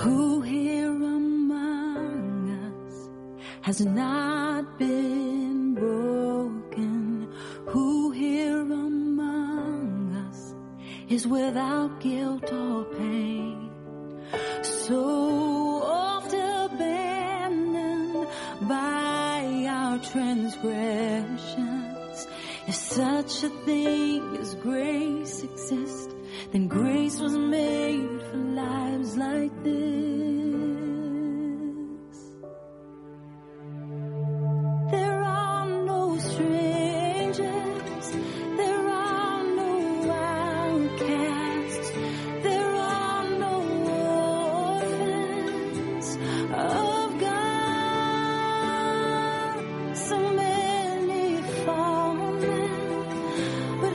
Who here among us has not been broken? Who here among us is without guilt or pain? So oft abandoned by our transgressions. If such a thing as grace exists, then grace was made for lives like this. There are no strangers, there are no outcasts, there are no orphans of God. So many fallen, but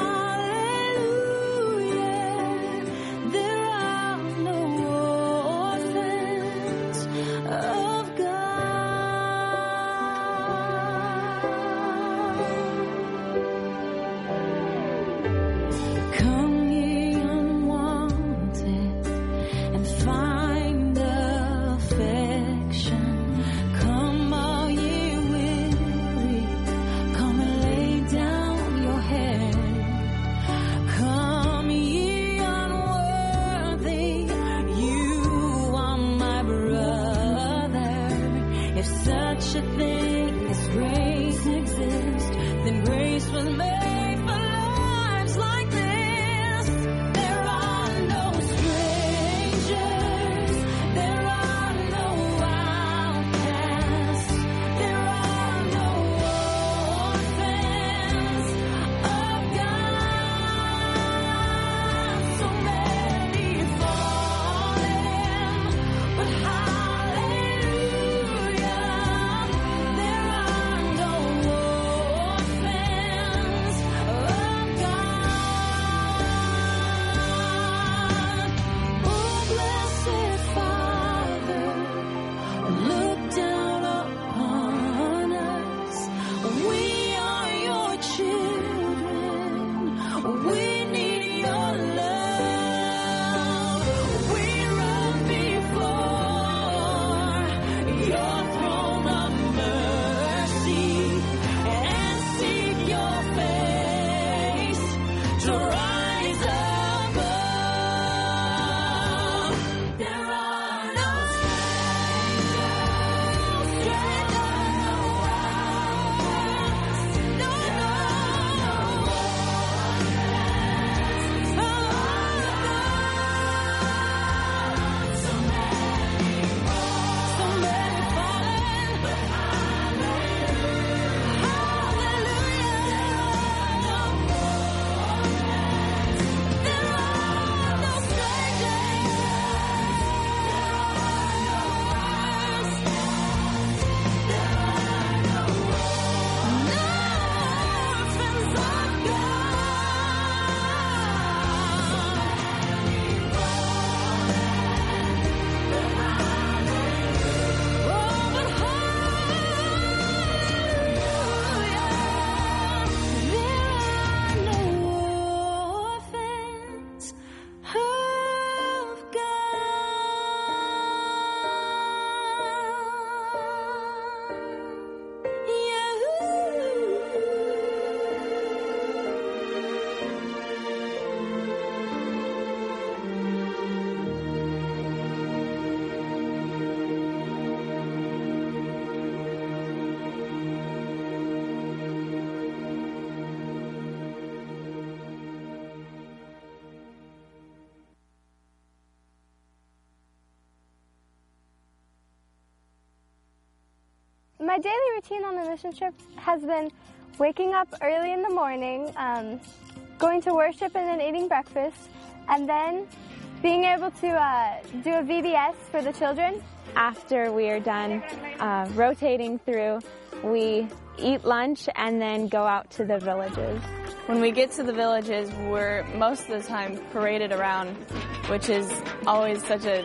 My daily routine on the mission trip has been waking up early in the morning, going to worship and then eating breakfast, and then being able to do a VBS for the children. After we are done rotating through, we eat lunch and then go out to the villages. When we get to the villages, we're most of the time paraded around, which is always such a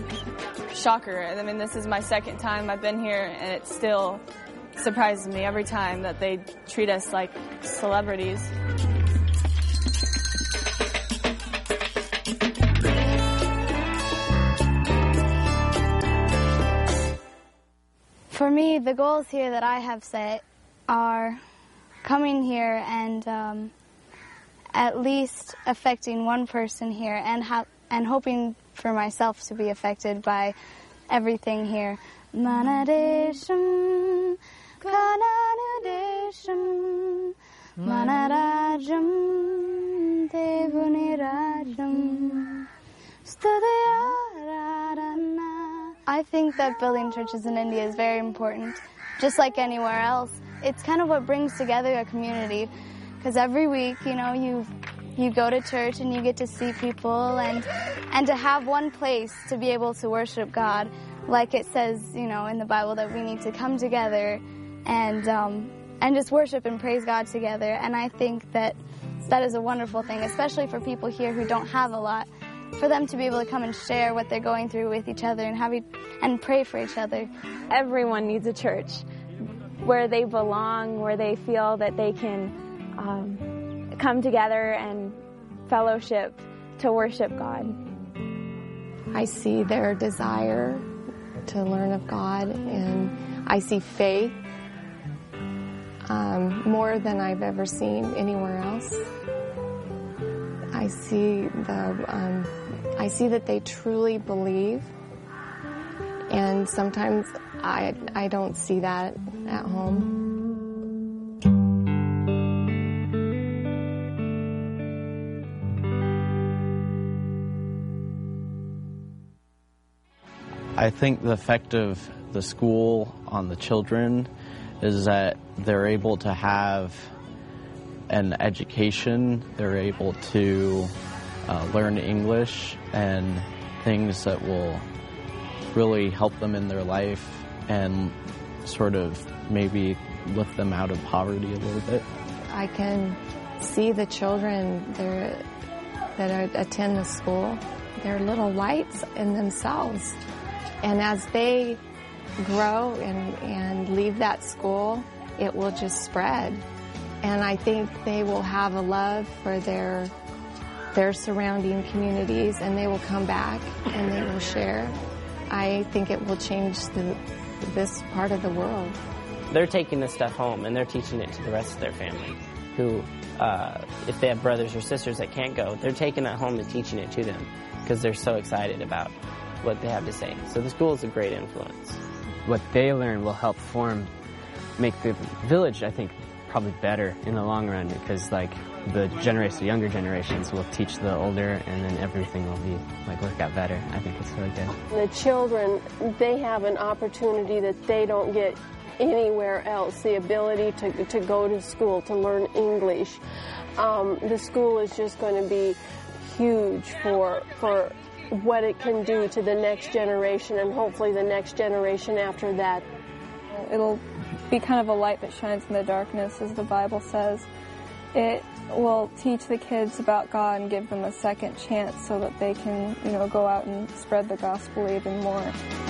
shocker. I mean, this is my second time I've been here, and it still surprises me every time that they treat us like celebrities. For me, the goals here that I have set are coming here and at least affecting one person here and hoping for myself to be affected by everything here. Manadesham, Kananadesham, Manarajam, Devunirajam, Studayararana. I think that building churches in India is very important, just like anywhere else. It's kind of what brings together a community, because every week, you go to church and you get to see people and to have one place to be able to worship God. Like it says, in the Bible, that we need to come together and just worship and praise God together. And I think that is a wonderful thing, especially for people here who don't have a lot, for them to be able to come and share what they're going through with each other and pray for each other. Everyone needs a church where they belong, where they feel that they can come together and fellowship to worship God. I see their desire to learn of God, and I see faith more than I've ever seen anywhere else. I see that they truly believe, and sometimes I don't see that at home. I think the effect of the school on the children is that they're able to have an education, they're able to learn English and things that will really help them in their life and sort of maybe lift them out of poverty a little bit. I can see the children that attend the school. They're little lights in themselves. And as they grow and leave that school, it will just spread. And I think they will have a love for their surrounding communities, and they will come back and they will share. I think it will change this part of the world. They're taking this stuff home and they're teaching it to the rest of their family who, if they have brothers or sisters that can't go, they're taking that home and teaching it to them because they're so excited about what they have to say. So the school is a great influence. What they learn will help make the village, I think, probably better in the long run, because the younger generations will teach the older, and then everything will be work out better. I think it's really good. The children, they have an opportunity that they don't get anywhere else, the ability to go to school, to learn English. The school is just going to be huge for what it can do to the next generation, and hopefully the next generation after that. It'll be kind of a light that shines in the darkness, as the Bible says. It will teach the kids about God and give them a second chance so that they can, go out and spread the gospel even more.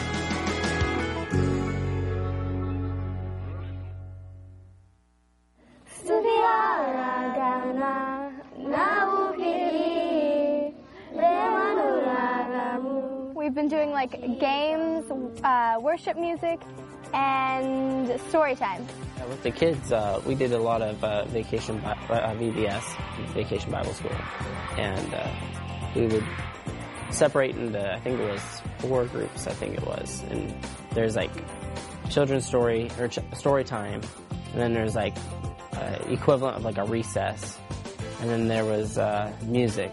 We've been doing games, worship music, and story time. With the kids, we did a lot of VBS, Vacation Bible School, and we would separate into, I think it was 4 groups, and there's children's story, or story time, and then there's equivalent of a recess, and then there was music.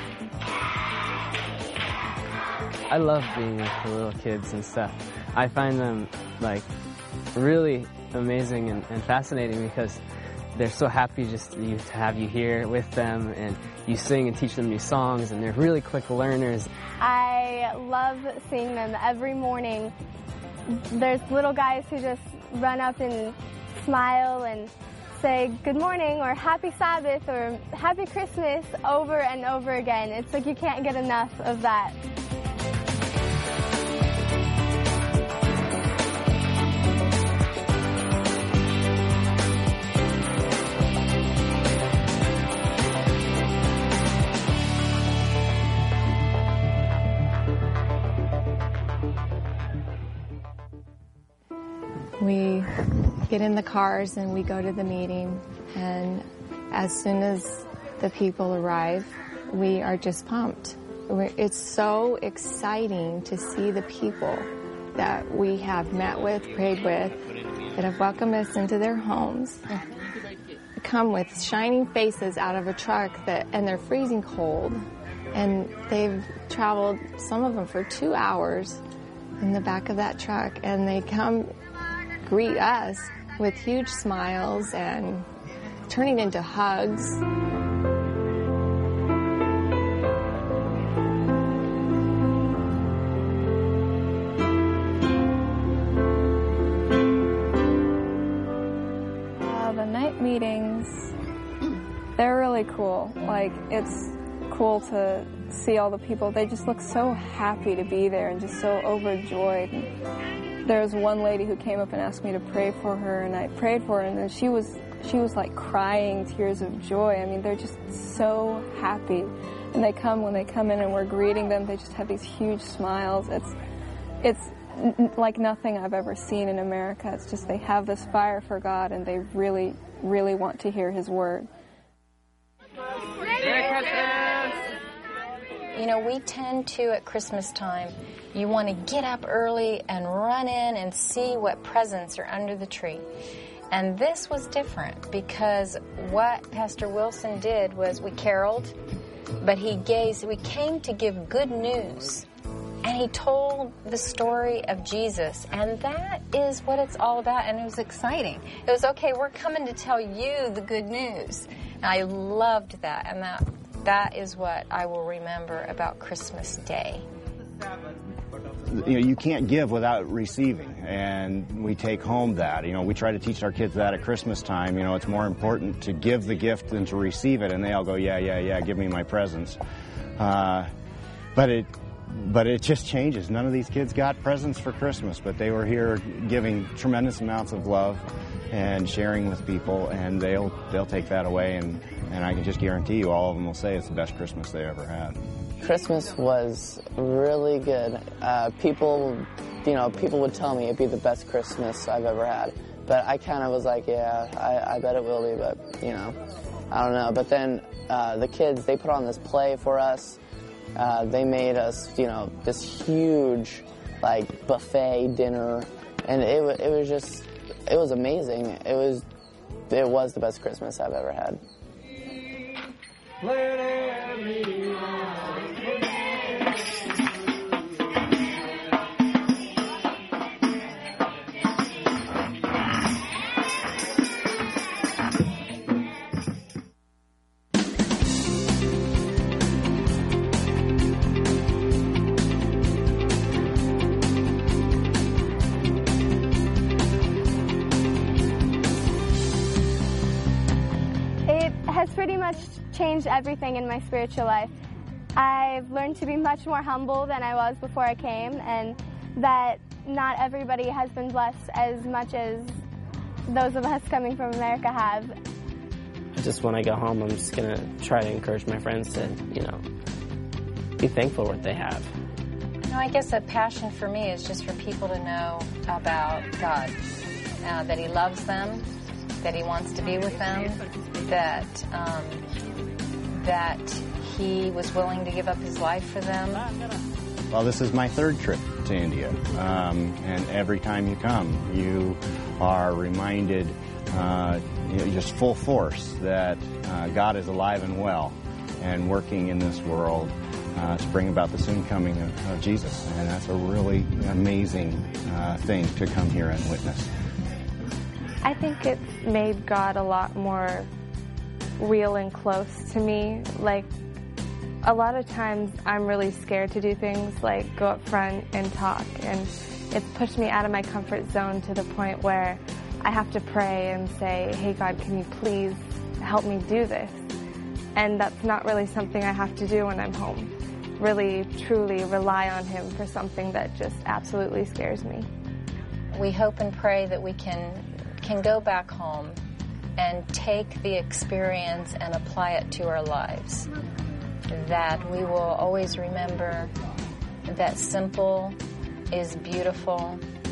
I love being with the little kids and stuff. I find them really amazing and fascinating because they're so happy just to have you here with them, and you sing and teach them new songs, and they're really quick learners. I love seeing them every morning. There's little guys who just run up and smile and say good morning or happy Sabbath or happy Christmas over and over again. It's you can't get enough of that. We get in the cars and we go to the meeting, and as soon as the people arrive, we are just pumped. It's so exciting to see the people that we have met with, prayed with, that have welcomed us into their homes, come with shining faces out of a truck and they're freezing cold, and they've traveled, some of them for 2 hours in the back of that truck, and they come greet us with huge smiles and turning into hugs. The night meetings, they're really cool. Like, it's cool to see all the people. They just look so happy to be there and just so overjoyed. There was one lady who came up and asked me to pray for her, and I prayed for her, and then she was like crying tears of joy. I mean, they're just so happy. And when they come in and we're greeting them, they just have these huge smiles. It's like nothing I've ever seen in America. It's just they have this fire for God, and they really, really want to hear His Word. You know, we tend to, at Christmas time, you want to get up early and run in and see what presents are under the tree. And this was different, because what Pastor Wilson did was we caroled, but we came to give good news. And he told the story of Jesus, and that is what it's all about, and it was exciting. It was, okay, we're coming to tell you the good news. And I loved that, and that is what I will remember about Christmas Day. You know, you can't give without receiving, and we take home that. You know, we try to teach our kids that at Christmas time. You know, it's more important to give the gift than to receive it, and they all go, yeah, give me my presents. But it just changes. None of these kids got presents for Christmas, but they were here giving tremendous amounts of love and sharing with people, and they'll take that away, and I can just guarantee you all of them will say it's the best Christmas they ever had. Christmas was really good. People would tell me it'd be the best Christmas I've ever had, but I kind of was like, yeah, I bet it will be, but, you know, I don't know. But then the kids, they put on this play for us. They made us, you know, this huge, like, buffet dinner, and it was amazing. It was the best Christmas I've ever had. Pretty much changed everything in my spiritual life. I've learned to be much more humble than I was before I came, and that not everybody has been blessed as much as those of us coming from America have. Just when I go home, I'm just going to try to encourage my friends to, you know, be thankful for what they have. You know, I guess a passion for me is just for people to know about God, that He loves them, that He wants to be with them, that He was willing to give up His life for them. Well, this is my third trip to India, and every time you come, you are reminded, just full force, that God is alive and well and working in this world to bring about the soon coming of Jesus. And that's a really amazing thing to come here and witness. I think it's made God a lot more real and close to me. Like, a lot of times I'm really scared to do things like go up front and talk, and it's pushed me out of my comfort zone to the point where I have to pray and say, hey God, can you please help me do this? And that's not really something I have to do when I'm home. Really, truly rely on Him for something that just absolutely scares me. We hope and pray that we can go back home and take the experience and apply it to our lives. That we will always remember that simple is beautiful,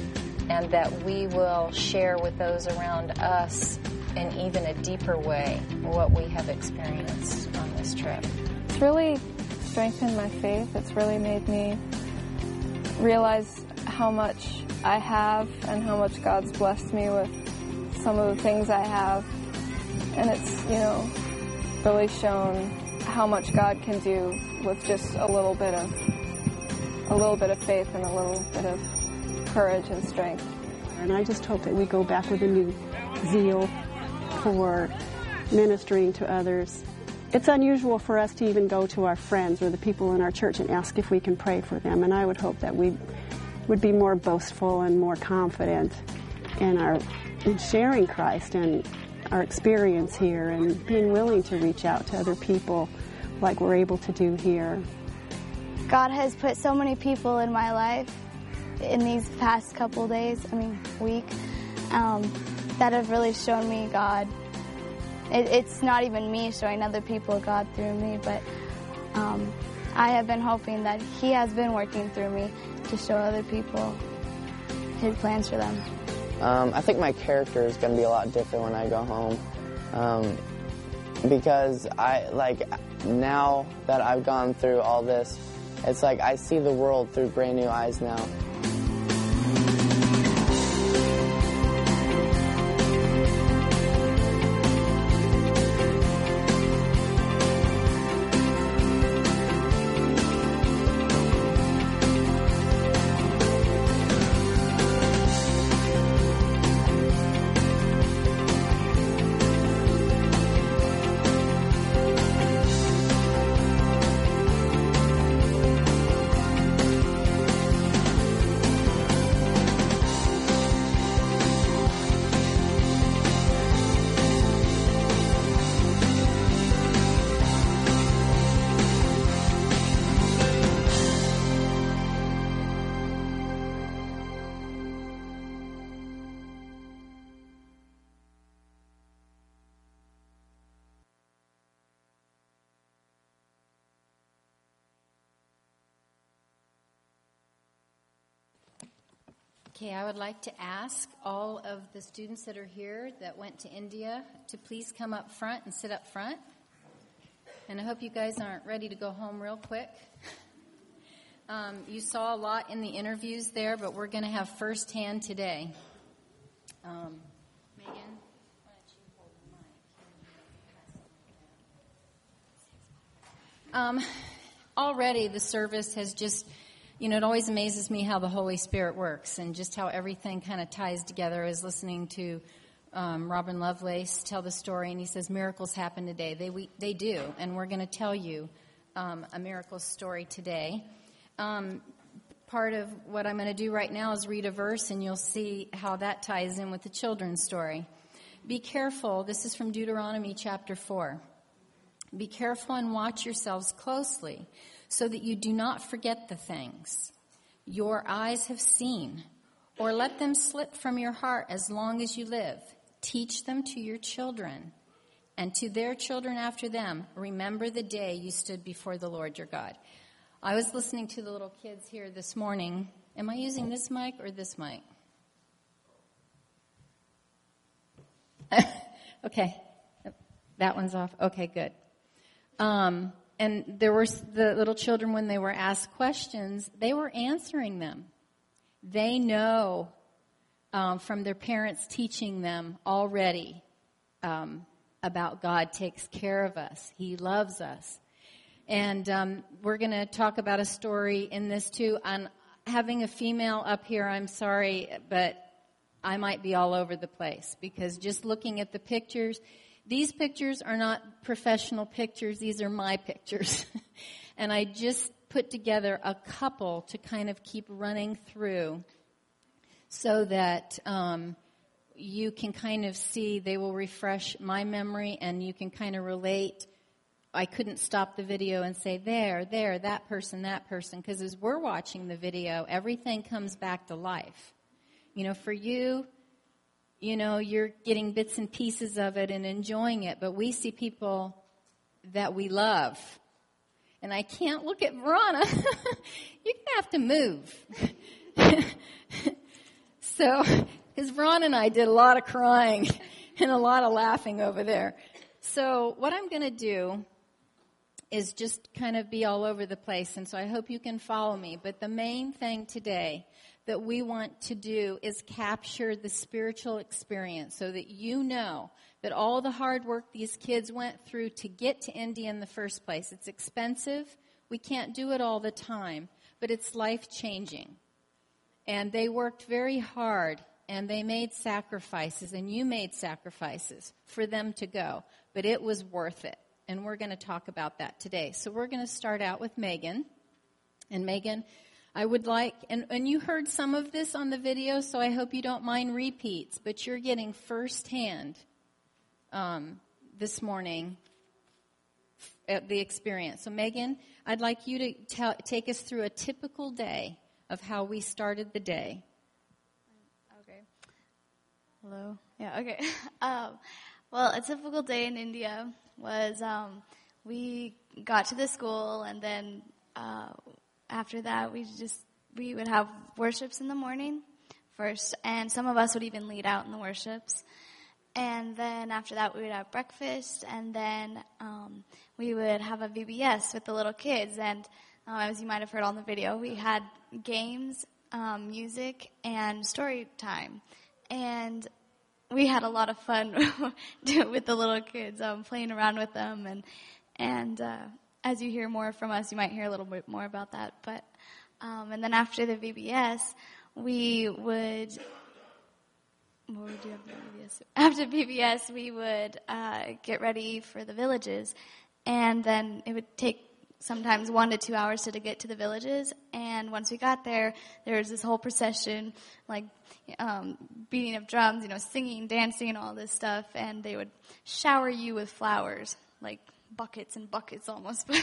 and that we will share with those around us in even a deeper way what we have experienced on this trip. It's really strengthened my faith. It's really made me realize how much I have and how much God's blessed me with some of the things I have. And it's, really shown how much God can do with just a little bit of faith and a little bit of courage and strength. And I just hope that we go back with a new zeal for ministering to others. It's unusual for us to even go to our friends or the people in our church and ask if we can pray for them. And I would hope that we would be more boastful and more confident in sharing Christ and our experience here and being willing to reach out to other people like we're able to do here. God has put so many people in my life in these past week, that have really shown me God. It's not even me showing other people God through me, but I have been hoping that He has been working through me to show other people His plans for them. I think my character is going to be a lot different when I go home, because now that I've gone through all this, it's like I see the world through brand new eyes now. Okay, I would like to ask all of the students that are here that went to India to please come up front and sit up front. And I hope you guys aren't ready to go home real quick. You saw a lot in the interviews there, but we're going to have firsthand today. Megan, why don't you hold the mic? Already the service has just... it always amazes me how the Holy Spirit works and just how everything kind of ties together. I was listening to Robin Lovelace tell the story, and he says miracles happen today. They do, and we're going to tell you a miracle story today. Part of what I'm going to do right now is read a verse, and you'll see how that ties in with the children's story. Be careful. This is from Deuteronomy chapter 4. Be careful and watch yourselves closely, so that you do not forget the things your eyes have seen, or let them slip from your heart as long as you live. Teach them to your children, and to their children after them. Remember the day you stood before the Lord your God. I was listening to the little kids here this morning. Am I using this mic or this mic? Okay. That one's off. Okay, good. And there were the little children, when they were asked questions, they were answering them. They know from their parents teaching them already about God takes care of us. He loves us. And we're going to talk about a story in this too. On having a female up here, I'm sorry, but I might be all over the place, because just looking at the pictures, these pictures are not professional pictures. These are my pictures. And I just put together a couple to kind of keep running through so that you can kind of see, they will refresh my memory, and you can kind of relate. I couldn't stop the video and say, there, that person, because as we're watching the video, everything comes back to life. For you, you're getting bits and pieces of it and enjoying it, but we see people that we love. And I can't look at Verona. You're going to have to move. So, because Ron and I did a lot of crying and a lot of laughing over there. So what I'm going to do is just kind of be all over the place, and so I hope you can follow me. But the main thing today that we want to do is capture the spiritual experience so that you know that all the hard work these kids went through to get to India in the first place. It's expensive. We can't do it all the time, but it's life-changing. And they worked very hard, and they made sacrifices, and you made sacrifices for them to go. But it was worth it, and we're going to talk about that today. So we're going to start out with Megan. And Megan, I would like, and you heard some of this on the video, so I hope you don't mind repeats, but you're getting firsthand this morning the experience. So Megan, I'd like you to take us through a typical day of how we started the day. Okay. Hello? Yeah, okay. Well, a typical day in India was we got to the school, and then after that we would have worships in the morning first, and some of us would even lead out in the worships. And then after that we would have breakfast, and then we would have a VBS with the little kids. And as you might have heard on the video, we had games, music, and story time. And we had a lot of fun with the little kids, playing around with them. And as you hear more from us, you might hear a little bit more about that. But and then after the VBS, we would... What would you have for VBS? After VBS, we would get ready for the villages. And then it would take sometimes 1 to 2 hours to get to the villages. And once we got there, there was this whole procession, like beating of drums, singing, dancing, all this stuff. And they would shower you with flowers, like buckets and buckets almost. But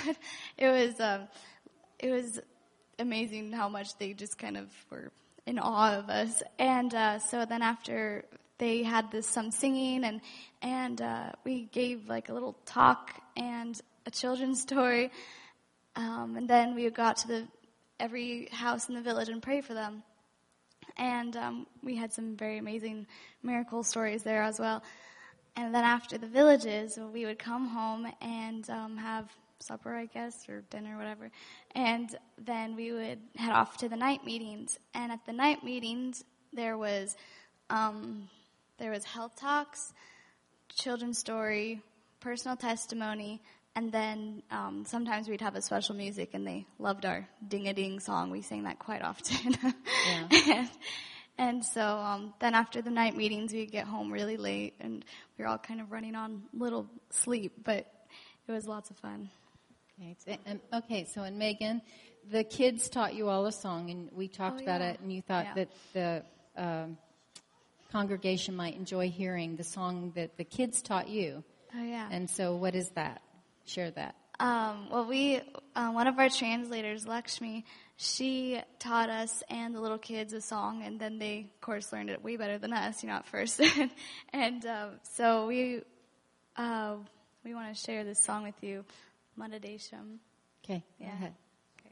it was amazing how much they just kind of were in awe of us. And so then after they had some singing, and we gave like a little talk and a children's story. And then we would go out to every house in the village and pray for them. And we had some very amazing miracle stories there as well. And then after the villages, we would come home and have supper, I guess, or dinner, whatever. And then we would head off to the night meetings. And at the night meetings, there was health talks, children's story, personal testimony, and then sometimes we'd have a special music, and they loved our Ding-a-Ding song. We sang that quite often. Yeah. And so then after the night meetings, we'd get home really late, and we were all kind of running on little sleep, but it was lots of fun. Okay, so and Megan, the kids taught you all a song, and we talked about it, and you thought that the congregation might enjoy hearing the song that the kids taught you. Oh, yeah. And so what is that? Share that. Well, one of our translators, Lakshmi, she taught us and the little kids a song, and then they, of course, learned it way better than us, at first. And so we want to share this song with you, Manadesham. Okay, go ahead. Okay.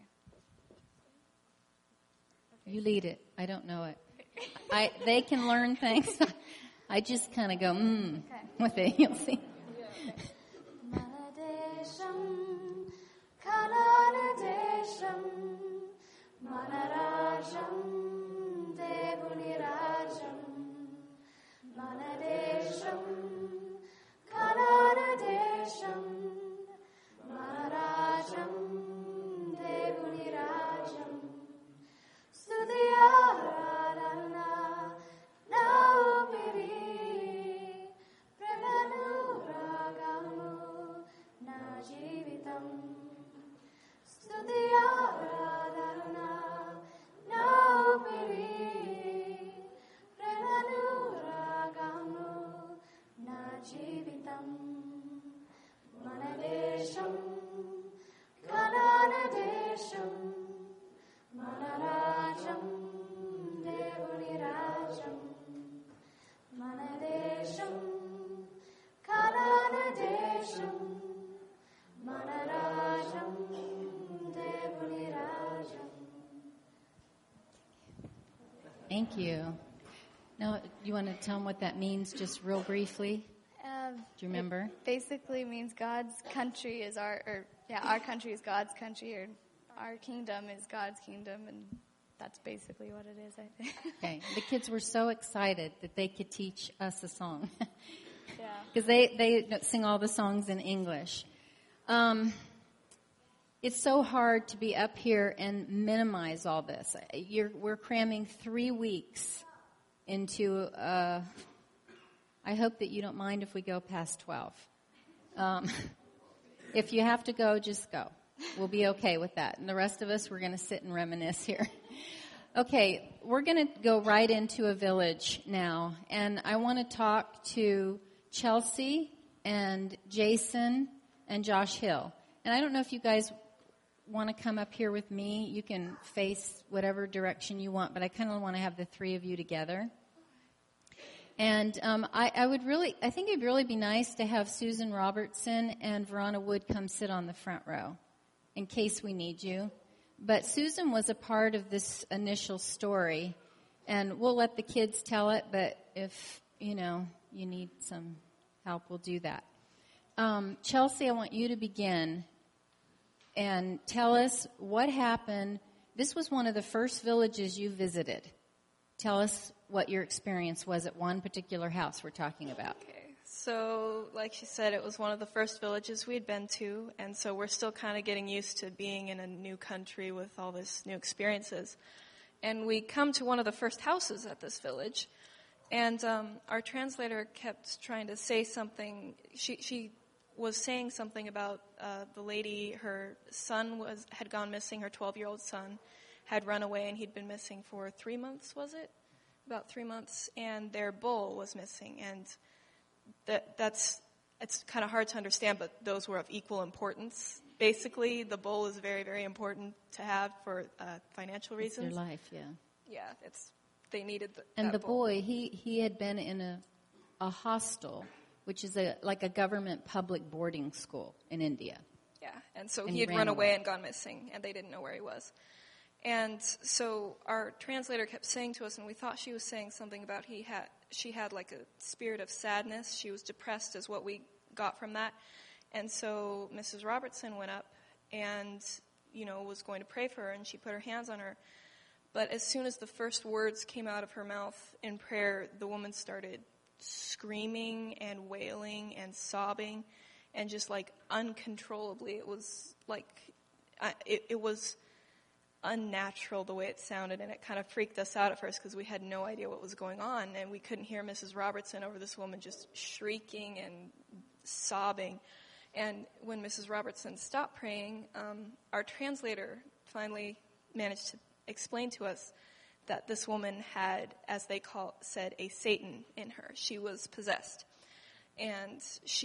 You lead it. I don't know it. They can learn things. I just kind of go, with it. You'll see. Manadesham, Kananadesham, Manarajam, Devunirajam, Manadesham, Kananadesham, Manarajam, Devunirajam, Sudhyaradana, Naupiri, Premanuragamu, Najivitam, Sudhyaradana, Naupiri, Premanuragamu, Najivitam, Manadesham, Kananadesham, Manarajam, Devunirajam, Manadesham, Kananadesham, Manarajam, Devunirajam. Thank you. Now, you want to tell them what that means just real briefly? Do you remember? It basically means God's country is our country is God's country, or our kingdom is God's kingdom, and that's basically what it is, I think. Okay. The kids were so excited that they could teach us a song. Yeah. Because they sing all the songs in English. It's so hard to be up here and minimize all this. We're cramming 3 weeks into, I hope that you don't mind if we go past 12. If you have to go, just go. We'll be okay with that. And the rest of us, we're going to sit and reminisce here. Okay, we're going to go right into a village now. And I want to talk to Chelsea and Jason and Josh Hill. And I don't know if you guys want to come up here with me. You can face whatever direction you want, but I kind of want to have the three of you together. And I think it'd really be nice to have Susan Robertson and Verona Wood come sit on the front row in case we need you. But Susan was a part of this initial story, and we'll let the kids tell it, but if, you need some help, we'll do that. Chelsea, I want you to begin and tell us what happened. This was one of the first villages you visited. Tell us what your experience was at one particular house we're talking about. Okay. So, like she said, it was one of the first villages we had been to, and so we're still kind of getting used to being in a new country with all these new experiences. And we come to one of the first houses at this village, and our translator kept trying to say something. She was saying something about the lady, her son had gone missing, her 12-year-old son had run away, and he'd been missing for 3 months, was it? About 3 months, and their bull was missing, and it's kind of hard to understand, but those were of equal importance. Basically, the bull is very, very important to have for financial reasons. It's their life, yeah. Yeah, they needed and the bull. boy, he had been in a hostel, which is like a government public boarding school in India. Yeah, and so he had run away and gone missing, and they didn't know where he was. And so our translator kept saying to us, and we thought she was saying something about she had like a spirit of sadness. She was depressed is what we got from that. And so Mrs. Robertson went up and, was going to pray for her, and she put her hands on her. But as soon as the first words came out of her mouth in prayer, the woman started screaming and wailing and sobbing and just like uncontrollably. It was like, it was unnatural the way it sounded, and it kind of freaked us out at first because we had no idea what was going on, and we couldn't hear Mrs. Robertson over this woman just shrieking and sobbing. And when Mrs. Robertson stopped praying, our translator finally managed to explain to us that this woman had, as they said, a Satan in her. She was possessed, and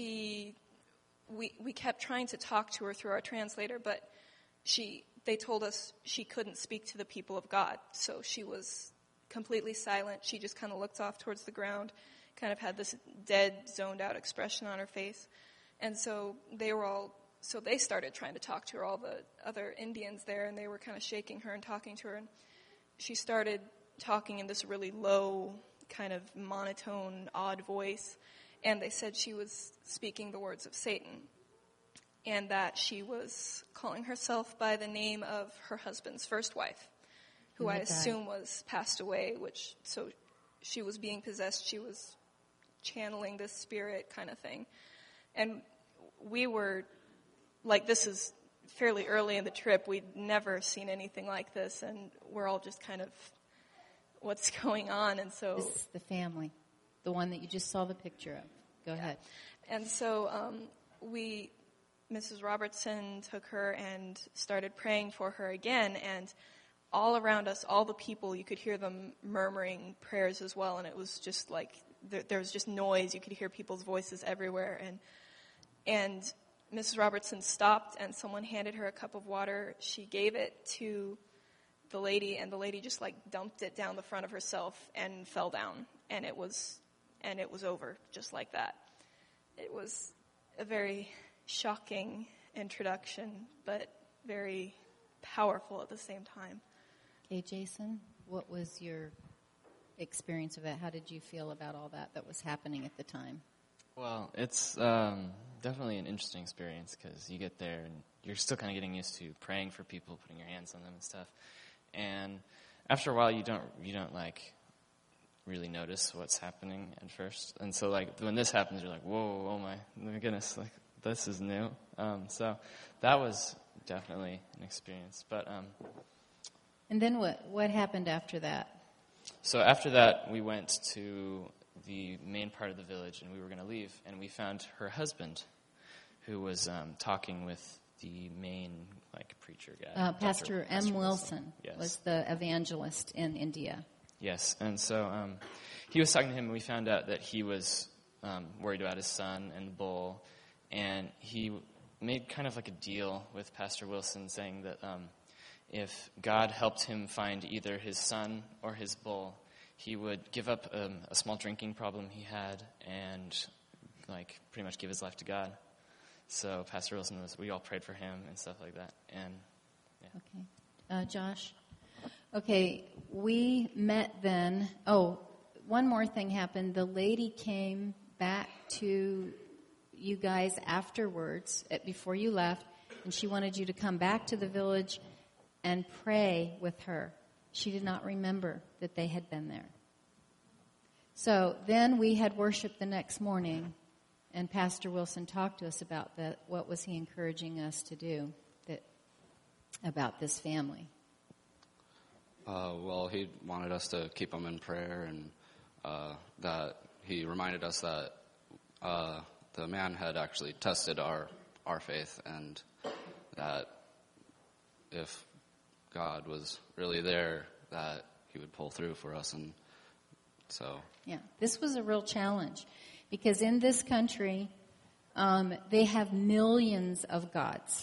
we kept trying to talk to her through our translator, but they told us she couldn't speak to the people of God, so she was completely silent. She just kind of looked off towards the ground, kind of had this dead, zoned-out expression on her face. And so they started trying to talk to her, all the other Indians there, and they were kind of shaking her and talking to her. And she started talking in this really low, kind of monotone, odd voice, and they said she was speaking the words of Satan, and that she was calling herself by the name of her husband's first wife, who I assume was passed away, so she was being possessed, she was channeling this spirit kind of thing. And we were, this is fairly early in the trip, we'd never seen anything like this, and we're all just kind of, what's going on? And so... This is the family, the one that you just saw the picture of. Go ahead. And so Mrs. Robertson took her and started praying for her again, and all around us, all the people, you could hear them murmuring prayers as well, and it was just like, there was just noise, you could hear people's voices everywhere, and Mrs. Robertson stopped, and someone handed her a cup of water. She gave it to the lady, and the lady just dumped it down the front of herself and fell down, and it was over, just like that. It was a very shocking introduction, but very powerful at the same time. Okay, Jason, what was your experience of that? How did you feel about all that was happening at the time? Well, it's definitely an interesting experience because you get there and you're still kind of getting used to praying for people, putting your hands on them and stuff. And after a while, you don't like really notice what's happening at first. And so like when this happens, you're like, whoa, oh my goodness, like this is new. So that was definitely an experience. But and then what happened after that? So after that, we went to the main part of the village, and we were going to leave, and we found her husband, who was talking with the main preacher guy. Pastor M. Wilson yes. was the evangelist in India. Yes, and so he was talking to him, and we found out that he was worried about his son and the bull, and he made kind of like a deal with Pastor Wilson, saying that if God helped him find either his son or his bull, he would give up a small drinking problem he had and pretty much give his life to God. So Pastor Wilson we all prayed for him and stuff like that. And yeah. Okay. Josh? Okay, we met then. Oh, one more thing happened. The lady came back to you guys afterwards, before you left, and she wanted you to come back to the village and pray with her. She did not remember that they had been there. So then we had worship the next morning, and Pastor Wilson talked to us about that. What was he encouraging us to do about this family? Well, he wanted us to keep them in prayer, and that he reminded us that the man had actually tested our faith, and that if God was really there, that he would pull through for us. And so yeah, this was a real challenge, because in this country they have millions of gods.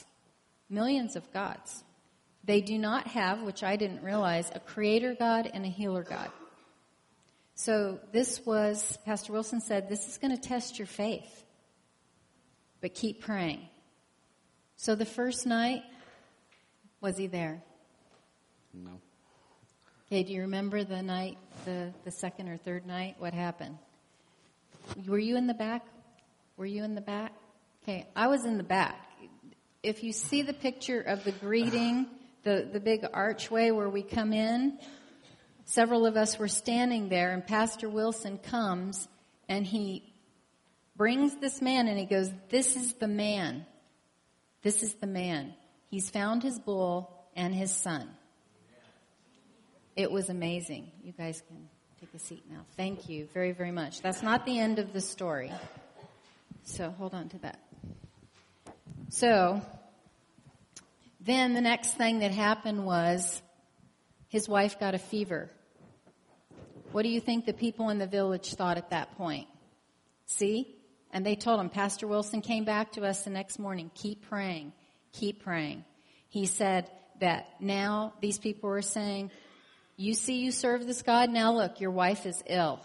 They do not have, which I didn't realize, a creator God and a healer God. So Pastor Wilson said, this is going to test your faith, but keep praying. So the first night, was he there? No. Okay, do you remember the night, the second or third night? What happened? Were you in the back? Okay, I was in the back. If you see the picture of the greeting, the big archway where we come in, several of us were standing there, and Pastor Wilson comes, and he brings this man, and he goes, this is the man. He's found his bull and his son. It was amazing. You guys can take a seat now. Thank you very, very much. That's not the end of the story. So hold on to that. So then the next thing that happened was his wife got a fever. What do you think the people in the village thought at that point? See? And they told him, Pastor Wilson came back to us the next morning, keep praying. He said that now these people were saying, you serve this God, now look, your wife is ill.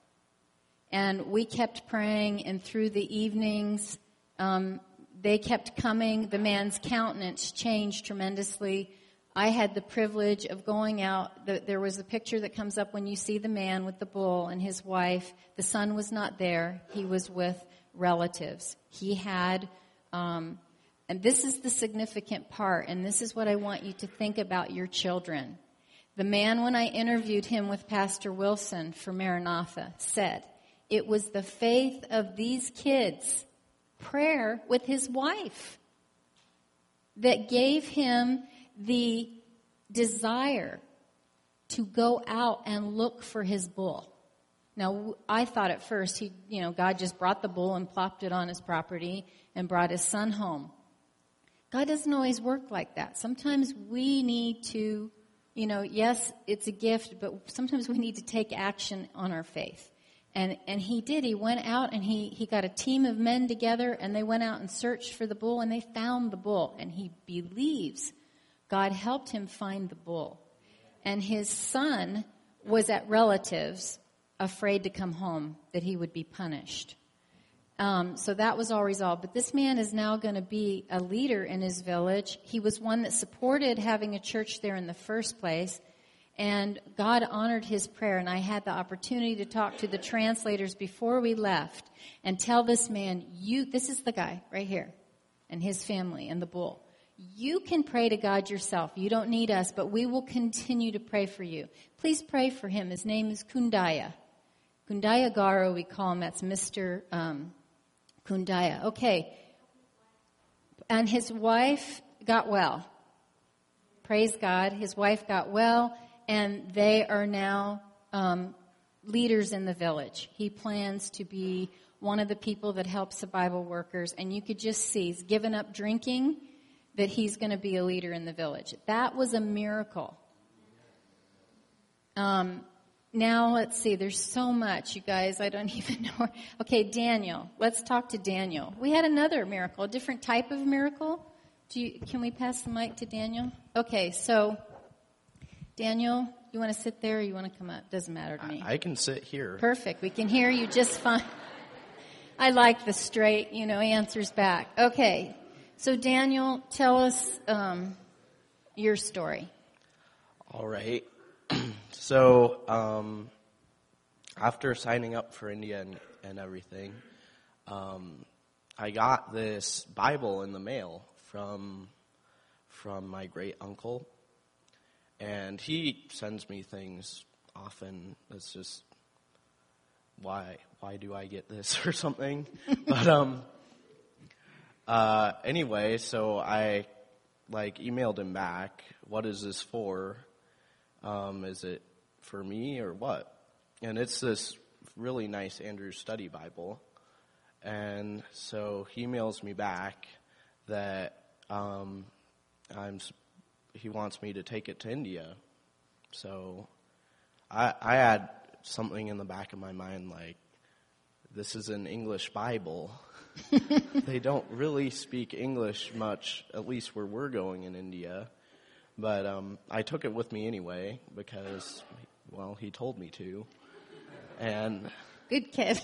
And we kept praying, and through the evenings, they kept coming. The man's countenance changed tremendously. I had the privilege of going out. There was a picture that comes up when you see the man with the bull and his wife. The son was not there. He was with relatives. He had, and this is the significant part, and this is what I want you to think about your children. The man, when I interviewed him with Pastor Wilson for Maranatha, said, it was the faith of these kids, prayer with his wife, that gave him the desire to go out and look for his bull. Now, I thought at first God just brought the bull and plopped it on his property and brought his son home. God doesn't always work like that. Sometimes we need to, yes, it's a gift, but sometimes we need to take action on our faith. And he did. He went out and he got a team of men together, and they went out and searched for the bull, and they found the bull. And he believes God helped him find the bull. And his son was at relatives, afraid to come home, that he would be punished. So that was all resolved. But this man is now going to be a leader in his village. He was one that supported having a church there in the first place. And God honored his prayer, and I had the opportunity to talk to the translators before we left and tell this man, this is the guy right here, and his family and the bull. You can pray to God yourself. You don't need us, but we will continue to pray for you. Please pray for him. His name is Kundaya. Kundaya Garo, we call him. That's Mr. Kundaya. Okay. And his wife got well. Praise God. His wife got well, and they are now leaders in the village. He plans to be one of the people that helps the Bible workers, and you could just see he's given up drinking, that he's going to be a leader in the village. That was a miracle. Now, let's see. There's so much, you guys. I don't even know. Okay, Daniel. Let's talk to Daniel. We had another miracle, a different type of miracle. Can we pass the mic to Daniel? Okay, so, Daniel, you want to sit there or you want to come up? Doesn't matter to me. I can sit here. Perfect. We can hear you just fine. I like the straight, answers back. Okay. So, Daniel, tell us your story. All right. So, after signing up for India and everything, I got this Bible in the mail from my great uncle, and he sends me things often. It's just why do I get this or something? But anyway, so I emailed him back, what is this for? Is it for me or what? And it's this really nice Andrews Study Bible. And so he emails me back that he wants me to take it to India. So I had something in the back of my mind like, this is an English Bible. They don't really speak English much, at least where we're going in India. But I took it with me anyway because, well, he told me to. And good kid.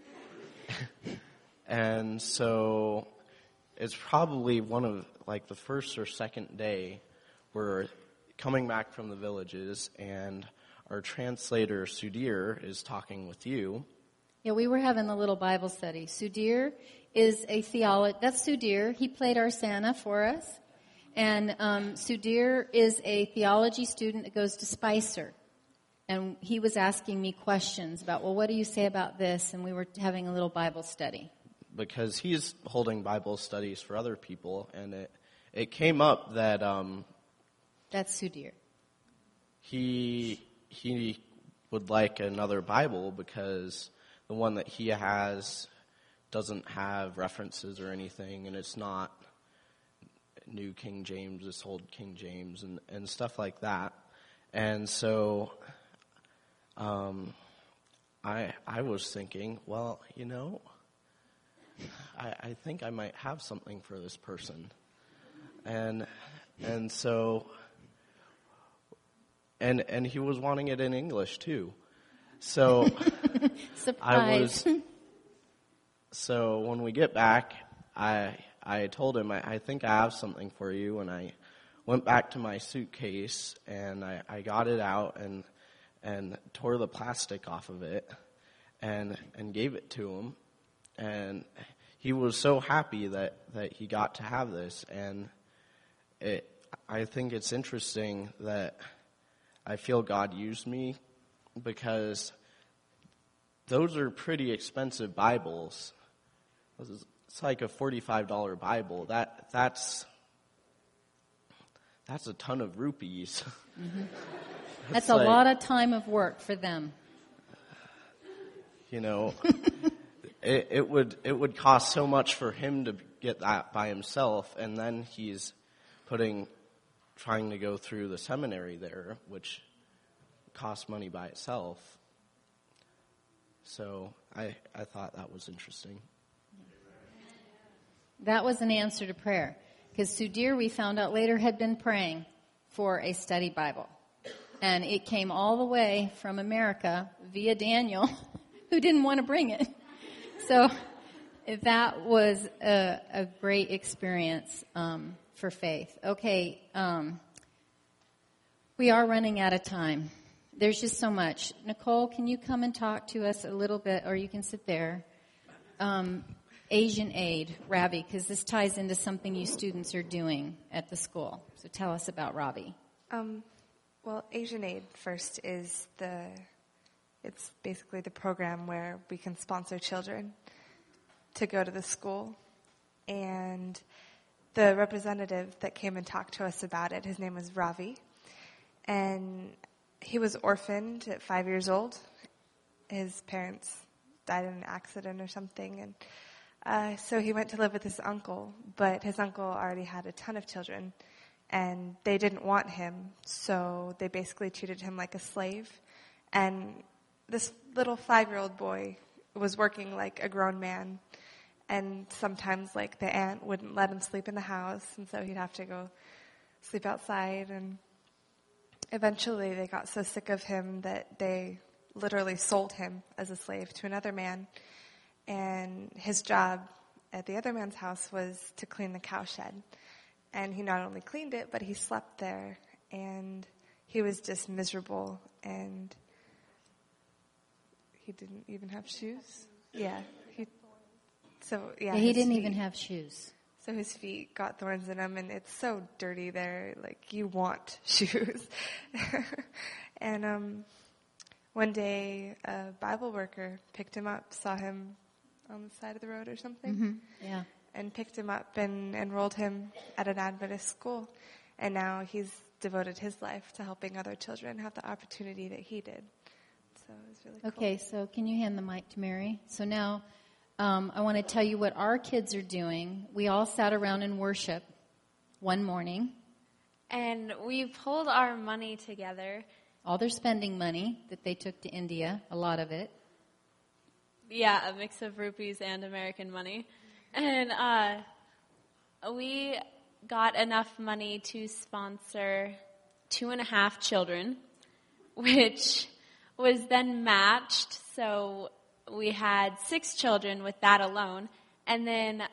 And so it's probably one of the first or second day we're coming back from the villages, and our translator Sudhir is talking with you. Yeah, we were having a little Bible study. Sudhir is a theology. That's Sudhir. He played our Santa for us. And Sudhir is a theology student that goes to Spicer. And he was asking me questions about, well, what do you say about this? And we were having a little Bible study. Because he's holding Bible studies for other people, and it came up that that's Sudhir. He would like another Bible because the one that he has doesn't have references or anything, and it's not New King James, it's Old King James, and stuff like that. And so I was thinking, well, I think I might have something for this person. And so and he was wanting it in English too. So surprise. So when we get back, I told him, I think I have something for you, and I went back to my suitcase and I got it out and tore the plastic off of it and gave it to him. And he was so happy that he got to have this. And I think it's interesting that I feel God used me because those are pretty expensive Bibles. It's like a $45 Bible. That's a ton of rupees. Mm-hmm. That's a lot of time of work for them. It would cost so much for him to get that by himself, and then he's trying to go through the seminary there, which costs money by itself. So I thought that was interesting. That was an answer to prayer. Because Sudhir, we found out later, had been praying for a study Bible. And it came all the way from America via Daniel, who didn't want to bring it. So that was a great experience for faith. Okay, We are running out of time. There's just so much. Nicole, can you come and talk to us a little bit, or you can sit there. Asian Aid, Ravi, because this ties into something you students are doing at the school. So tell us about Ravi. Well, Asian Aid first is it's basically the program where we can sponsor children to go to the school. And the representative that came and talked to us about it, his name was Ravi. And he was orphaned at 5 years old. His parents died in an accident or something. And so he went to live with his uncle. But his uncle already had a ton of children. And they didn't want him. So they basically treated him like a slave. And this little 5-year-old boy was working like a grown man. And sometimes, like, the aunt wouldn't let him sleep in the house. And so he'd have to go sleep outside. And eventually they got so sick of him that they literally sold him as a slave to another man. And his job at the other man's house was to clean the cow shed. And he not only cleaned it, but he slept there. And he was just miserable. And he didn't even have shoes. Yeah. He didn't even have shoes. So his feet got thorns in them, and it's so dirty there. Like, you want shoes. And one day, a Bible worker picked him up, saw him on the side of the road or something. Mm-hmm. Yeah. And picked him up and enrolled him at an Adventist school. And now he's devoted his life to helping other children have the opportunity that he did. So it was really cool. Okay, so can you hand the mic to Mary? So now I want to tell you what our kids are doing. We all sat around in worship one morning. And we pulled our money together. All their spending money that they took to India, a lot of it. Yeah, a mix of rupees and American money. And we got enough money to sponsor 2.5 children, which was then matched. So we had 6 children with that alone. And then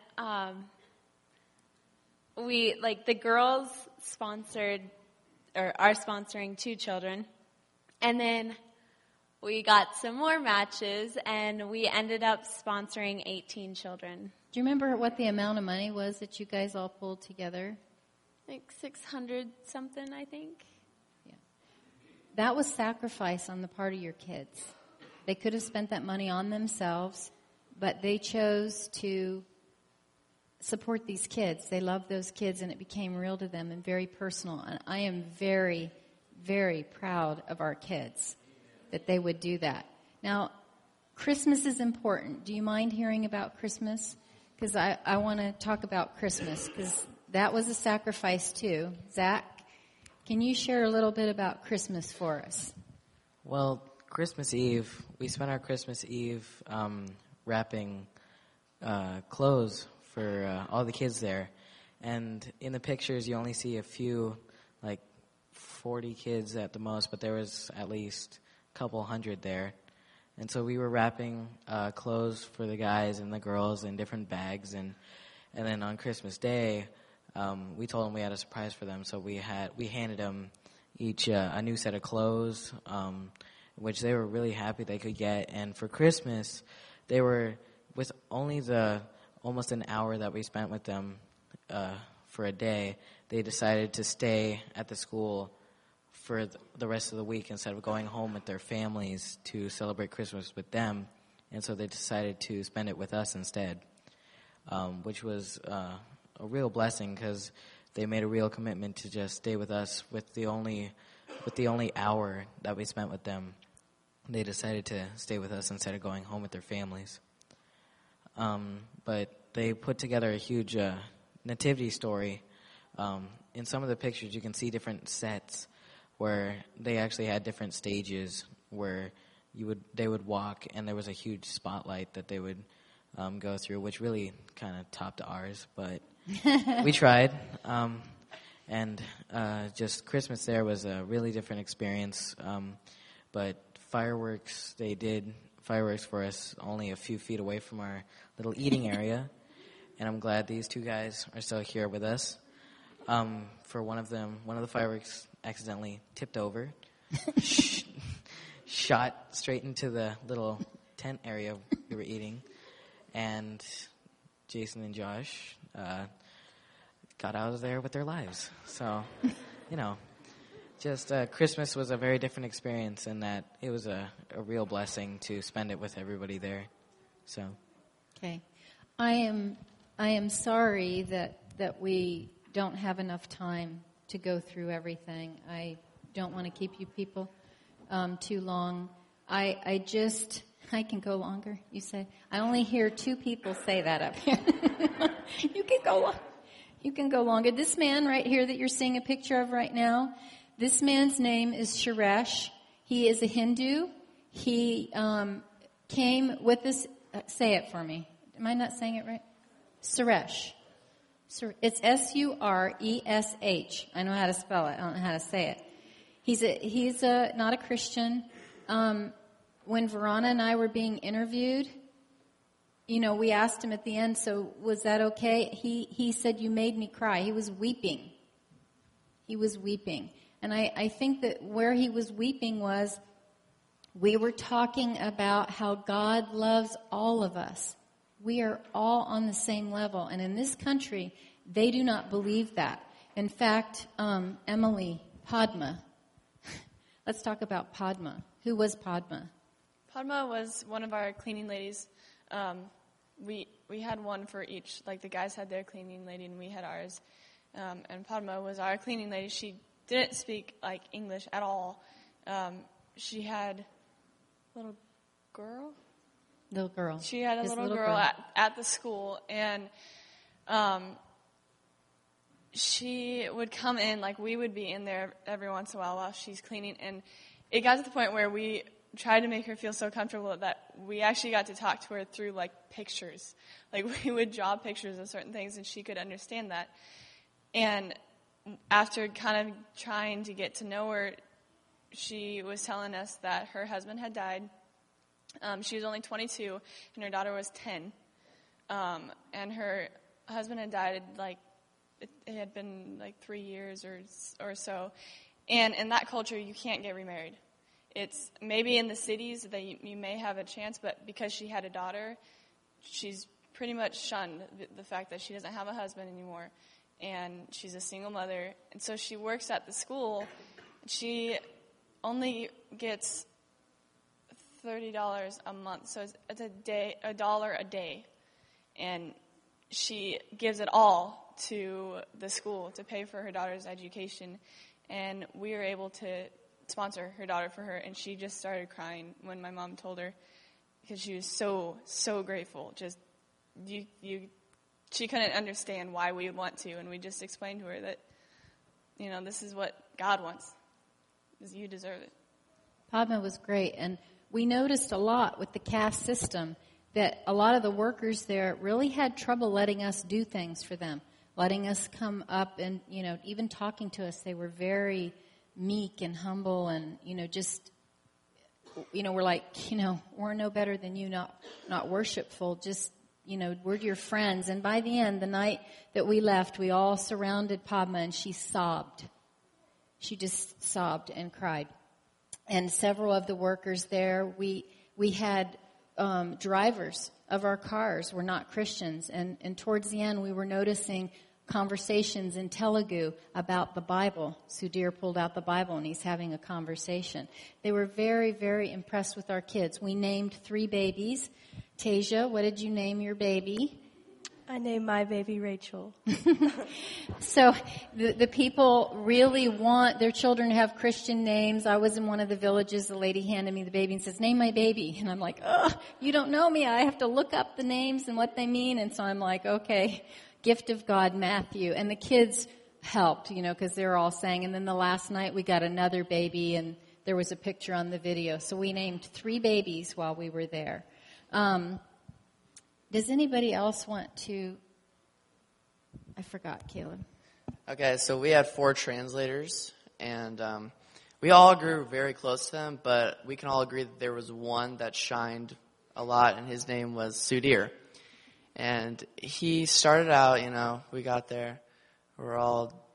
the girls sponsored, or are sponsoring 2 children. And then we got some more matches, and we ended up sponsoring 18 children. Do you remember what the amount of money was that you guys all pulled together? Like 600 something, I think. Yeah. That was sacrifice on the part of your kids. They could have spent that money on themselves, but they chose to support these kids. They loved those kids, and it became real to them and very personal. And I am very, very proud of our kids that they would do that. Now, Christmas is important. Do you mind hearing about Christmas? Because I want to talk about Christmas, because that was a sacrifice too. Zach, can you share a little bit about Christmas for us? Well, Christmas Eve, we spent our Christmas Eve wrapping clothes for all the kids there. And in the pictures, you only see a few, like 40 kids at the most, but there was at least a couple hundred there. And so we were wrapping clothes for the guys and the girls in different bags. And then on Christmas Day, we told them we had a surprise for them. So we handed them each a new set of clothes, which they were really happy they could get. And for Christmas, they were, with only the almost an hour that we spent with them for a day, they decided to stay at the school for the rest of the week instead of going home with their families to celebrate Christmas with them. And so they decided to spend it with us instead, which was a real blessing because they made a real commitment to just stay with us with the only hour that we spent with them. They decided to stay with us instead of going home with their families. But they put together a huge nativity story. In some of the pictures, you can see different sets where they actually had different stages where they would walk, and there was a huge spotlight that they would go through, which really kind of topped ours, but we tried. And just Christmas there was a really different experience. But fireworks, they did fireworks for us only a few feet away from our little eating area. And I'm glad these two guys are still here with us. For one of them, one of the fireworks accidentally tipped over, shot straight into the little tent area we were eating, and Jason and Josh got out of there with their lives. So, just Christmas was a very different experience in that it was a real blessing to spend it with everybody there. So, okay, I am sorry that we don't have enough time to go through everything. I don't want to keep you people too long. I can go longer, you say? I only hear 2 people say that up here. You can go longer. This man right here that you're seeing a picture of right now, this man's name is Suresh. He is a Hindu. He came with this, say it for me. Am I not saying it right? Suresh. It's Suresh. I know how to spell it. I don't know how to say it. He's not a Christian. When Verona and I were being interviewed, we asked him at the end, so was that okay? He said, you made me cry. He was weeping. And I think that where he was weeping was, we were talking about how God loves all of us. We are all on the same level. And in this country, they do not believe that. In fact, Emily, Padma. Let's talk about Padma. Who was Padma? Padma was one of our cleaning ladies. We had one for each. Like the guys had their cleaning lady and we had ours. And Padma was our cleaning lady. She didn't speak English at all. She had a little girl. She had a little girl at the school, and she would come in, we would be in there every once in a while she's cleaning, and it got to the point where we tried to make her feel so comfortable that we actually got to talk to her through pictures. We would draw pictures of certain things, and she could understand that. And after kind of trying to get to know her, she was telling us that her husband had died. She was only 22, and her daughter was 10. And her husband had died, it had been 3 years or so. And in that culture, you can't get remarried. It's maybe in the cities that you may have a chance, but because she had a daughter, she's pretty much shunned the fact that she doesn't have a husband anymore. And she's a single mother. And so she works at the school. She only gets $30 a month, so it's $1 a day, and she gives it all to the school to pay for her daughter's education, and we were able to sponsor her daughter for her, and she just started crying when my mom told her, because she was so grateful. She couldn't understand why we would want to, and we just explained to her that, this is what God wants. You deserve it. Padma was great, and we noticed a lot with the caste system that a lot of the workers there really had trouble letting us do things for them, letting us come up and, even talking to us. They were very meek and humble and, we're like, we're no better than you, not worshipful, just, we're your friends. And by the end, the night that we left, we all surrounded Padma and she sobbed. She just sobbed and cried. And several of the workers there, we had drivers of our cars were not Christians. And towards the end, we were noticing conversations in Telugu about the Bible. Sudhir pulled out the Bible, and he's having a conversation. They were very, very impressed with our kids. We named 3 babies. Tasia, what did you name your baby? I named my baby Rachel. So the people really want their children to have Christian names. I was in one of the villages. The lady handed me the baby and says, name my baby. And I'm like, you don't know me. I have to look up the names and what they mean. And so I'm like, okay, gift of God, Matthew. And the kids helped, because they were all saying. And then the last night we got another baby, and there was a picture on the video. So we named 3 babies while we were there. Does anybody else want to? I forgot, Caleb. Okay, so we had 4 translators, and we all grew very close to them, but we can all agree that there was one that shined a lot, and his name was Sudhir. And he started out, we got there, we're all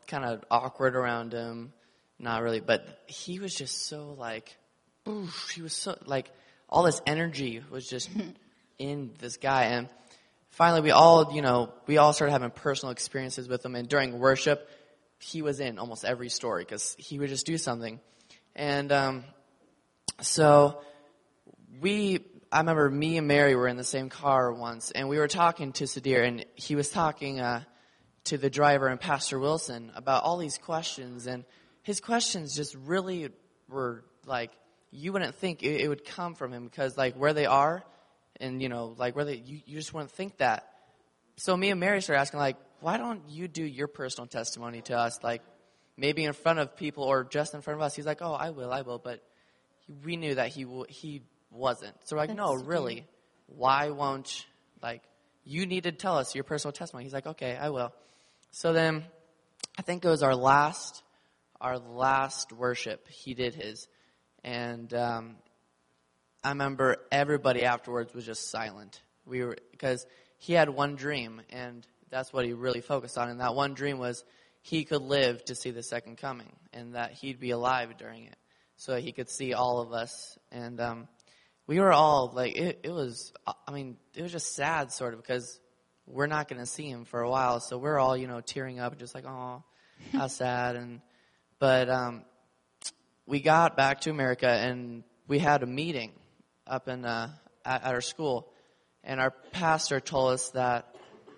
kind of awkward around him. Not really, but he was just so like, oof, he was so like, all this energy was just in this guy. And finally we all started having personal experiences with him. And during worship, he was in almost every story because he would just do something. And so I remember me and Mary were in the same car once, and we were talking to Sudhir, and he was talking to the driver and Pastor Wilson about all these questions, and his questions just really were like, you wouldn't think it would come from him, because like where they are, and like where you just wouldn't think that. So me and Mary started asking, like, why don't you do your personal testimony to us, like maybe in front of people or just in front of us? He's like, oh, I will, but we knew that he wasn't. So we're like, no, really, why won't, like, you need to tell us your personal testimony. He's like, okay, I will. So then I think it was our last worship, he did his. And I remember everybody afterwards was just silent. Because he had one dream, and that's what he really focused on. And that one dream was he could live to see the second coming, and that he'd be alive during it, so he could see all of us. And we were all like, it was just sad, sort of, because we're not going to see him for a while. So we're all, tearing up, just like, oh, how sad. But we got back to America, and we had a meeting up in at our school, and our pastor told us that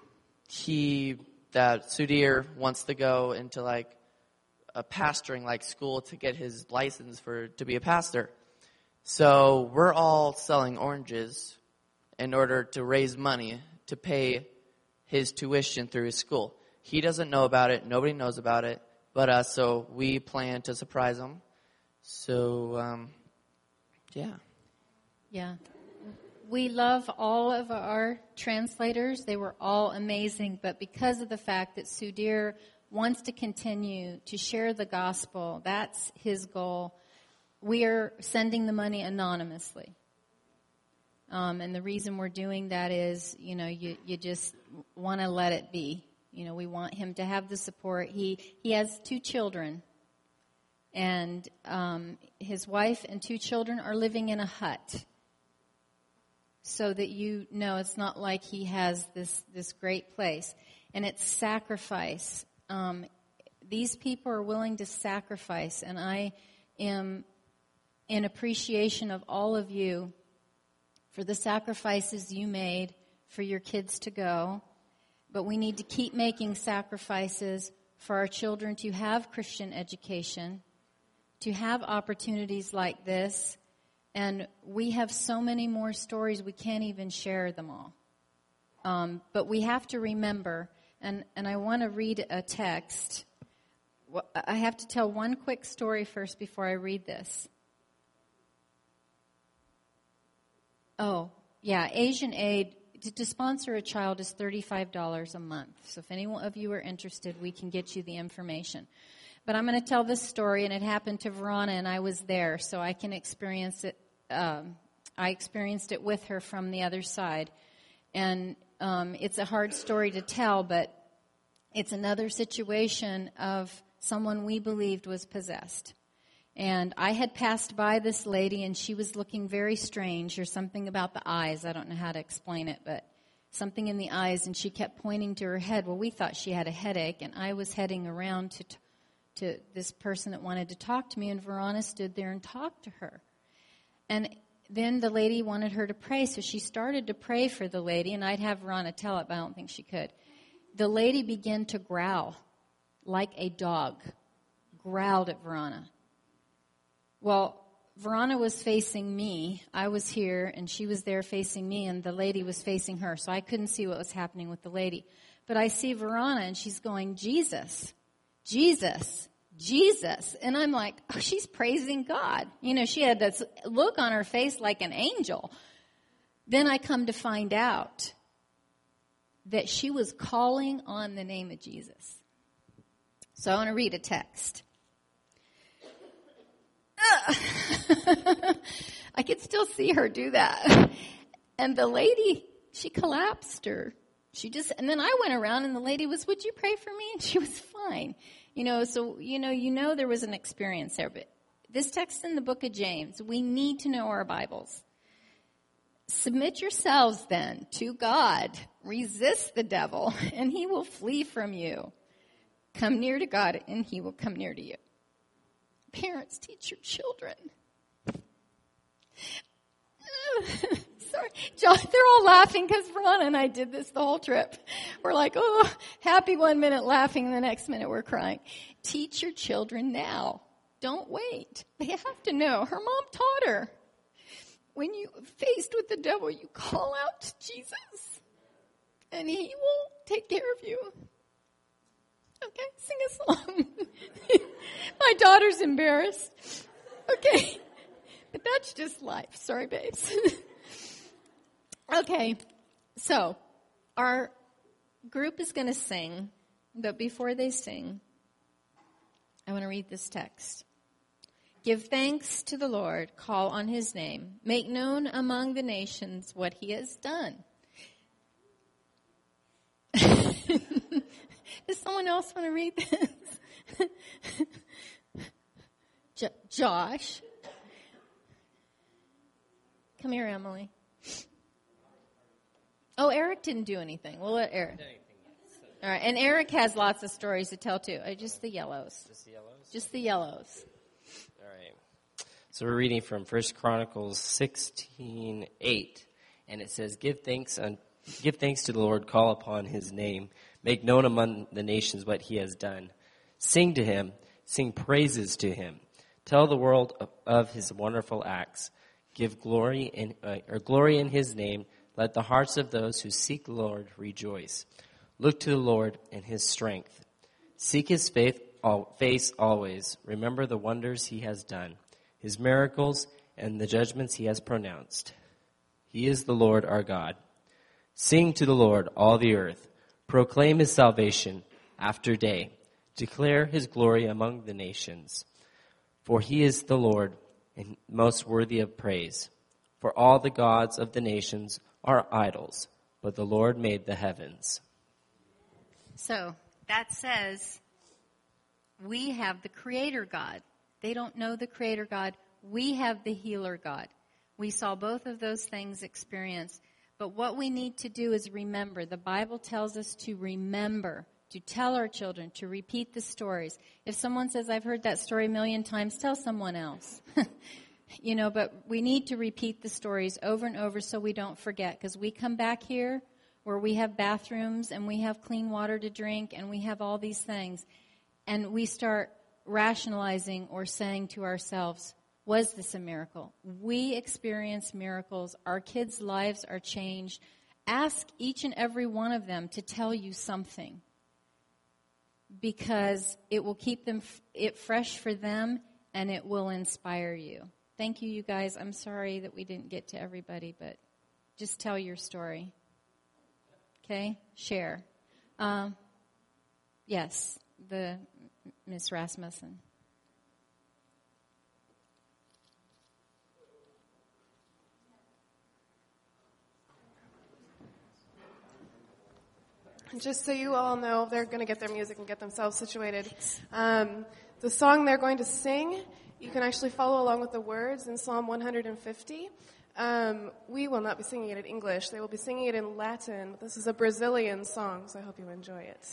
Sudhir wants to go into like a pastoring like school to get his license to be a pastor. So we're all selling oranges in order to raise money to pay his tuition through his school. He doesn't know about it. Nobody knows about it but us. So we plan to surprise him. So, yeah. Yeah. We love all of our translators. They were all amazing. But because of the fact that Sudhir wants to continue to share the gospel, that's his goal, we are sending the money anonymously. And the reason we're doing that is, you just want to let it be. We want him to have the support. He has 2 children. And his wife and 2 children are living in a hut. So that it's not like he has this great place. And it's sacrifice. These people are willing to sacrifice. And I am in appreciation of all of you for the sacrifices you made for your kids to go. But we need to keep making sacrifices for our children to have Christian education, to have opportunities like this. And we have so many more stories, we can't even share them all. But we have to remember, and I want to read a text. I have to tell one quick story first before I read this. Oh, yeah, Asian Aid, to sponsor a child is $35 a month. So if any of you are interested, we can get you the information. But I'm going to tell this story, and it happened to Verona, and I was there, so I can experience it. I experienced it with her from the other side. And it's a hard story to tell, but it's another situation of someone we believed was possessed. And I had passed by this lady, and she was looking very strange. There's something about the eyes. I don't know how to explain it, but something in the eyes, and she kept pointing to her head. Well, we thought she had a headache, and I was heading around to this person that wanted to talk to me, and Verona stood there and talked to her. And then the lady wanted her to pray, so she started to pray for the lady, and I'd have Verona tell it, but I don't think she could. The lady began to growl like a dog, growled at Verona. Well, Verona was facing me. I was here, and she was there facing me, and the lady was facing her, so I couldn't see what was happening with the lady. But I see Verona, and she's going, Jesus, Jesus, Jesus. And I'm like, oh, she's praising God. She had this look on her face like an angel. Then I come to find out that she was calling on the name of Jesus. So I want to read a text. I could still see her do that. And the lady, she collapsed her. And then I went around, and the lady was, would you pray for me? And she was fine. So you know there was an experience there. But this text in the book of James, we need to know our Bibles. Submit yourselves then to God. Resist the devil, and he will flee from you. Come near to God, and he will come near to you. Parents, teach your children. Sorry, John, they're all laughing because Ron and I did this the whole trip. We're like, oh, happy 1 minute, laughing, and the next minute we're crying. Teach your children now. Don't wait. They have to know. Her mom taught her. When you're faced with the devil, you call out to Jesus, and he will take care of you. Okay, sing a song. My daughter's embarrassed. Okay, but that's just life. Sorry, babes. Okay, so our group is going to sing, but before they sing, I want to read this text. Give thanks to the Lord, call on his name, make known among the nations what he has done. Does someone else want to read this? Josh. Come here, Emily. Oh, Eric didn't do anything. We'll let Eric. All right, and Eric has lots of stories to tell, too. Just the yellows. Just the yellows? Just the yellows. All right. So we're reading from 1 Chronicles 16:8, and it says, Give thanks to the Lord, call upon his name, make known among the nations what he has done. Sing to him, sing praises to him. Tell the world of his wonderful acts. Give glory in his name. Let the hearts of those who seek the Lord rejoice. Look to the Lord and his strength. Seek his face always. Remember the wonders he has done, his miracles and the judgments he has pronounced. He is the Lord our God. Sing to the Lord, all the earth. Proclaim his salvation after day. Declare his glory among the nations. For he is the Lord and most worthy of praise. For all the gods of the nations are idols, but the Lord made the heavens. So that says we have the Creator God. They don't know the Creator God. We have the Healer God. We saw both of those things experienced. But what we need to do is remember. The Bible tells us to remember, to tell our children, to repeat the stories. If someone says, I've heard that story a million times, tell someone else. But we need to repeat the stories over and over so we don't forget. Because we come back here where we have bathrooms and we have clean water to drink and we have all these things. And we start rationalizing or saying to ourselves, was this a miracle? We experience miracles. Our kids' lives are changed. Ask each and every one of them to tell you something, because it will keep it fresh for them and it will inspire you. Thank you, you guys. I'm sorry that we didn't get to everybody, but just tell your story. Okay? Share. Yes, the Miss Rasmussen. Just so you all know, they're going to get their music and get themselves situated. The song they're going to sing, you can actually follow along with the words in Psalm 150. We will not be singing it in English. They will be singing it in Latin. This is a Brazilian song, so I hope you enjoy it.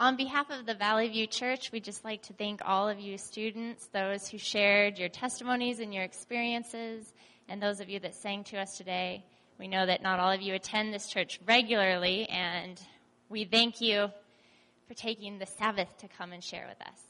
On behalf of the Valley View Church, we'd just like to thank all of you students, those who shared your testimonies and your experiences, and those of you that sang to us today. We know that not all of you attend this church regularly, and we thank you for taking the Sabbath to come and share with us.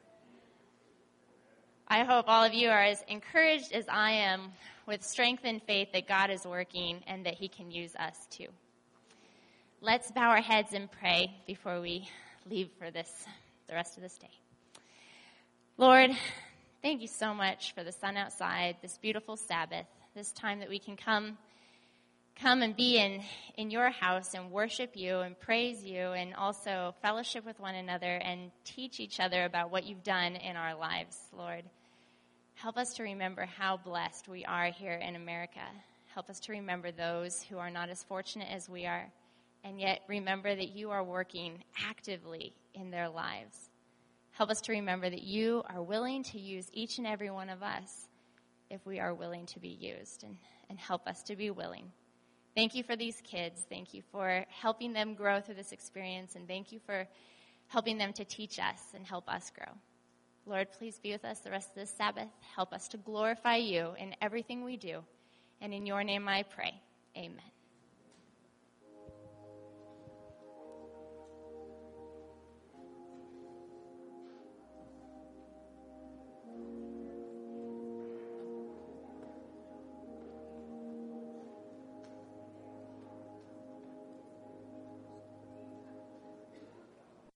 I hope all of you are as encouraged as I am with strength and faith that God is working and that he can use us too. Let's bow our heads and pray before we leave for the rest of this day. Lord, thank you so much for the sun outside, this beautiful Sabbath, this time that we can come and be in your house and worship you and praise you and also fellowship with one another and teach each other about what you've done in our lives, Lord. Help us to remember how blessed we are here in America. Help us to remember those who are not as fortunate as we are, and yet remember that you are working actively in their lives. Help us to remember that you are willing to use each and every one of us if we are willing to be used, and help us to be willing. Thank you for these kids. Thank you for helping them grow through this experience, and thank you for helping them to teach us and help us grow. Lord, please be with us the rest of this Sabbath. Help us to glorify you in everything we do. And in your name I pray. Amen.